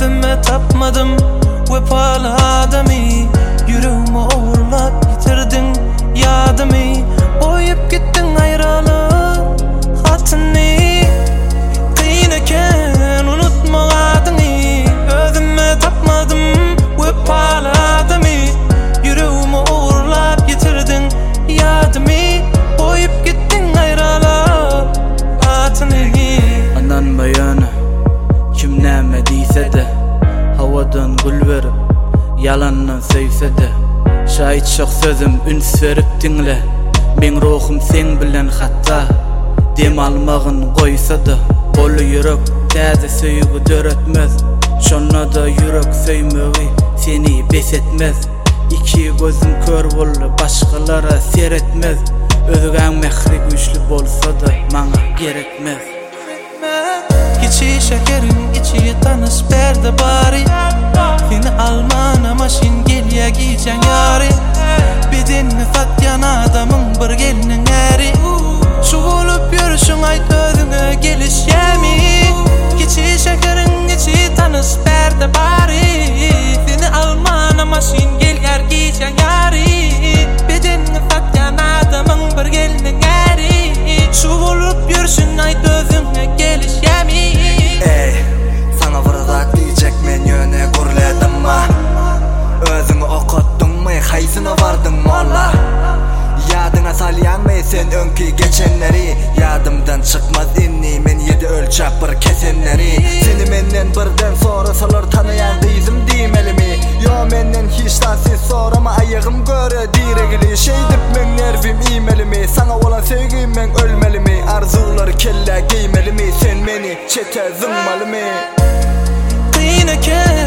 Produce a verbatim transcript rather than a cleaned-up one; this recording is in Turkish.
Özüme tapmadım vefalı adamı. Yüreğimi uğurlap yitirdin yadımı. Boyup gittin ayralı hatını. Kıyın eken unutma adını. Özüme tapmadım vefalı adamı. Yüreğimi uğurlap yitirdin yadımı. Boyup gittin ayralı hatını. Anan bayanı kim näme diýse de, havadan gül verip yalandan söýse de, şahit şok sözüm üns verip dinle. Men ruhum sen bilen hatta dem almagyn goýsa da, bolu yürek täze söýügi döretmez. Şonna da yürek söýmegi seni besetmez. İki gözüm kör bolly başgalara seretmez. Özüň mehri güýçli bolsa da maňa gerekmez. İçi şekerin içi tanış berde bari. Seni almana maşin gel ya giyeceksin yari. Bedenini satyan adamın bir gelinin eri. Şu olup yürüşün ayt özüne gelişyemi. İçi şekerin içi tanış berde bari. Seni almana maşin gel ya giyeceksin yari. Bedenini satyan adamın bir gelinin eri. Şu olup yürüşün ayt özüne gelişyemi. Ey, sana vurdak diyecek men yöne gurledim ma. Özüňi okutdun my, haýsyna bardın molla. Yadyňa salýanmy sen öňki geçenleri. Yadymdan çykmaz inni men yedi ölçäp bir kesenleri. Seni menden birden sonra salar tanayan dyzym diýmelimi? Yo menden hiç tansiz sorama aýygym göre diregili. Şey dip men nervim iýmelimi? Sana olan sevgim men ölmelimi? Arzular kelle giymelimi? Sen meni çete zıngmalimi? Kıyın eken